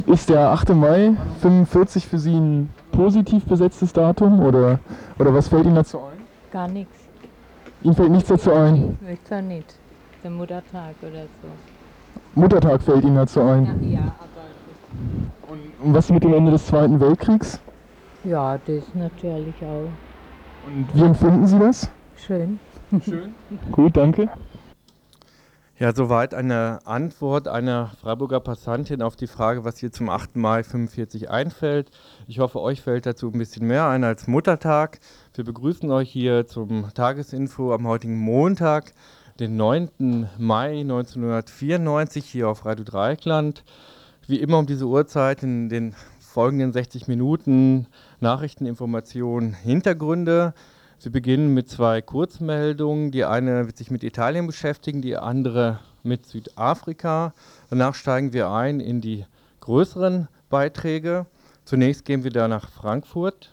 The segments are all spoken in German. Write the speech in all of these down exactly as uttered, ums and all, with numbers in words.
Ist der achte Mai fünfundvierzig für Sie ein positiv besetztes Datum oder, oder was fällt Ihnen dazu ein? Gar nichts. Ihnen fällt nichts dazu ein. Möchte auch nicht. Der Muttertag oder so. Muttertag fällt Ihnen dazu Ja, ein. ja, aber Und was mit dem Ende des Zweiten Weltkriegs? ja, das natürlich auch Und wie empfinden Sie das? schön. Schön. Gut, danke. Ja, soweit eine Antwort einer Freiburger Passantin auf die Frage, was hier zum achten Mai fünfundvierzig einfällt. Ich hoffe, euch fällt dazu ein bisschen mehr ein als Muttertag. Wir begrüßen euch hier zum Tagesinfo am heutigen Montag, den neunten Mai neunzehnhundertvierundneunzig, hier auf Radio Dreieckland. Wie immer um diese Uhrzeit in den folgenden sechzig Minuten Nachrichteninformationen, Hintergründe. Wir beginnen mit zwei Kurzmeldungen. Die eine wird sich mit Italien beschäftigen, die andere mit Südafrika. Danach steigen wir ein in die größeren Beiträge. Zunächst gehen wir da nach Frankfurt.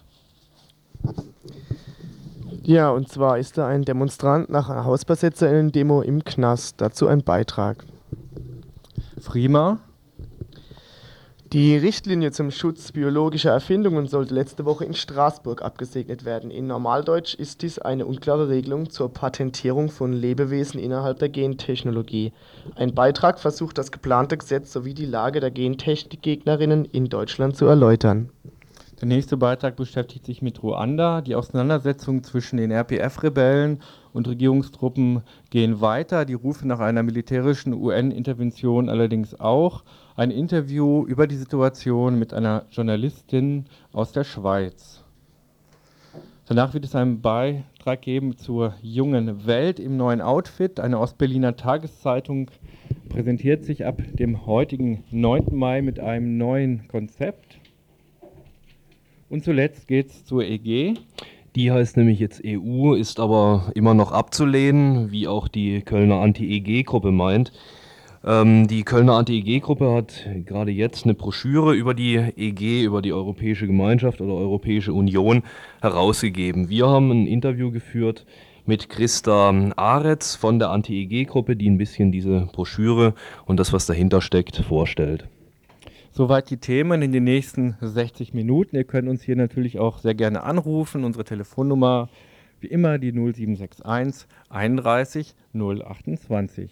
Ja, und zwar ist da ein Demonstrant nach einer HausbesetzerInnen-Demo im Knast. Dazu ein Beitrag. Frima. Die Richtlinie zum Schutz biologischer Erfindungen sollte letzte Woche in Straßburg abgesegnet werden. In Normaldeutsch ist dies eine unklare Regelung zur Patentierung von Lebewesen innerhalb der Gentechnologie. Ein Beitrag versucht das geplante Gesetz sowie die Lage der Gentechnikgegnerinnen in Deutschland zu erläutern. Der nächste Beitrag beschäftigt sich mit Ruanda. Die Auseinandersetzungen zwischen den R P F-Rebellen und Regierungstruppen gehen weiter. Die Rufe nach einer militärischen U N-Intervention allerdings auch. Ein Interview über die Situation mit einer Journalistin aus der Schweiz. Danach wird es einen Beitrag geben zur jungen Welt im neuen Outfit. Eine Ostberliner Tageszeitung präsentiert sich ab dem heutigen neunten Mai mit einem neuen Konzept. Und zuletzt geht es zur E G. Die heißt nämlich jetzt E U, ist aber immer noch abzulehnen, wie auch die Kölner Anti-E G-Gruppe meint. Ähm, die Kölner Anti-E G-Gruppe hat gerade jetzt eine Broschüre über die E G, über die Europäische Gemeinschaft oder Europäische Union herausgegeben. Wir haben ein Interview geführt mit Christa Aretz von der Anti-E G-Gruppe, die ein bisschen diese Broschüre und das, was dahinter steckt, vorstellt. Soweit die Themen in den nächsten sechzig Minuten. Ihr könnt uns hier natürlich auch sehr gerne anrufen. Unsere Telefonnummer wie immer die null sieben sechs eins einunddreißig null achtundzwanzig.